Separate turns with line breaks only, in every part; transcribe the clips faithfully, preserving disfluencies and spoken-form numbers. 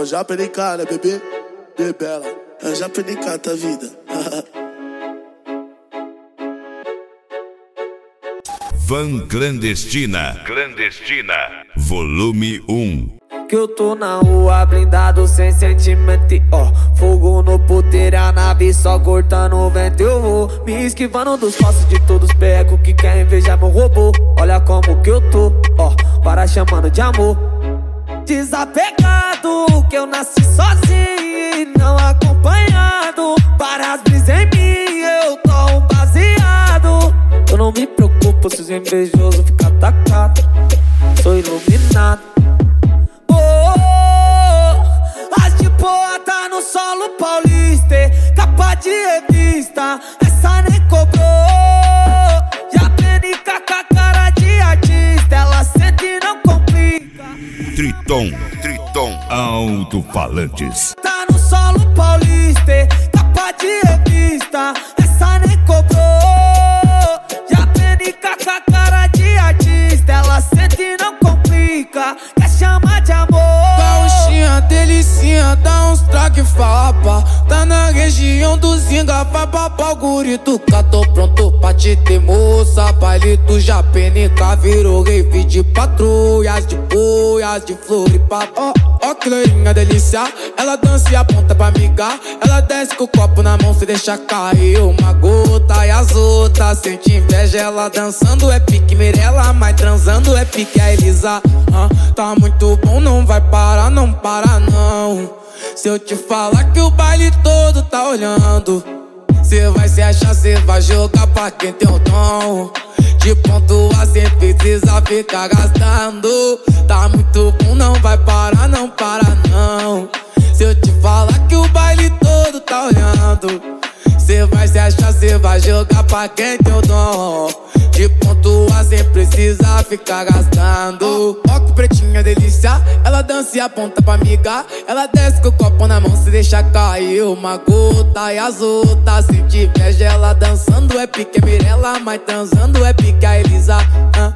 o Japa N K, né, bebê? Bebela, é o Japa N K, tá vida.
Van Clandestina. Clandestina. Volume um.
Que eu tô na rua blindado sem sentimento, ó. Fogo no puteiro, a nave só cortando o vento. Eu vou me esquivando dos passos de todos os becos que querem invejar meu robô. Olha como que eu tô, ó, para chamando de amor. Desapegado, que eu nasci sozinho e não acompanhado. Várias brisas em mim, eu tô um baseado. Eu não me preocupo se os invejosos ficam atacados. Sou iluminado. Tá no solo paulista, capa de revista, essa nem cobrou. Já aprendi com a cara de artista, ela sente e não complica.
Triton, Triton, alto-falantes.
Tá no solo paulista, capa de revista, essa nem cobrou. Já aprendi com a cara de artista, ela sente e não complica. Quer chamar de amor?
Gauchinha, delicinha, dá uns traque fapa. Tá na região do Zinga, vai papar o guri do cá. Tô pronto pra te ter, moça. Baile do Japa N K virou rave de patrulhas, de boias, de Floripa. Ó, ó que loirinha delícia, ela dança e aponta pra migar. Ela desce com o copo na mão, se deixa cair uma gota. E as outras sente inveja, ela dançando é pique Mirella, mas transando é pique a Elisa. ah, Tá muito bom, não vai parar, não para não. Se eu te falar que o baile todo tá olhando, cê vai se achar, cê vai jogar pra quem tem o dom de pontuar sem precisar ficar gastando. Tá muito bom, não vai parar, não para não. Se eu te falar que o baile todo tá olhando, cê vai se achar, cê vai jogar pra quem tem o dom de pontuar sem precisar ficar gastando. Ó, ó que pretinha delícia, ela dança e aponta pra migar. Ela desce com o copo na mão, se deixa cair uma gota. E as outras sente inveja, ela dançando é pique Mirella, mas transando é pique a Elisa. ah.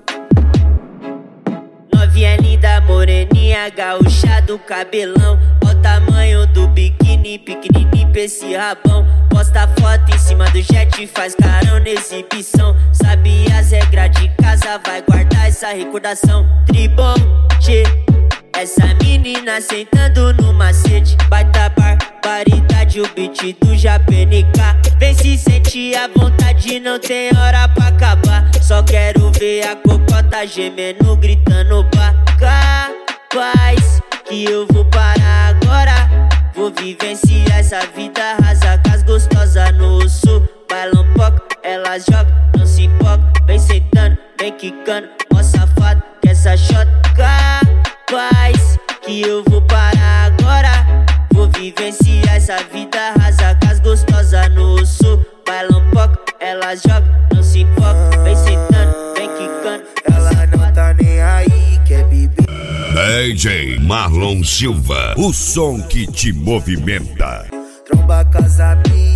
Novinha linda, moreninha, gaúcha do cabelão. Ó o tamanho do biquíni, pequenininho pra esse rabão. Posta foto em cima do jet, faz carão na exibição. Sabe as regras de casa, vai guardar essa recordação. Tribom, tchê, essa menina sentando no macete. Baita barbaridade, o beat do Japa N K. Vem se sentir à vontade, não tem hora pra acabar. Só quero ver a cocota gemendo, gritando pra capaz que eu vou parar agora. Vou vivenciar essa vida rasa com as gostosas no sul. Bailam pouco, elas jogam, não se empolga. Vem sentando, vem quicando, ó safado, que essa shot capaz que eu vou parar agora. Vou vivenciar essa vida rasa com as gostosas no sul. Bailam pouco, elas jogam, não se empolga. Vem sentando, vem quicando,
ela não tá nem aí, quer beber.
D J Marlon Silva, o som que te movimenta.
Tromba com as amigas.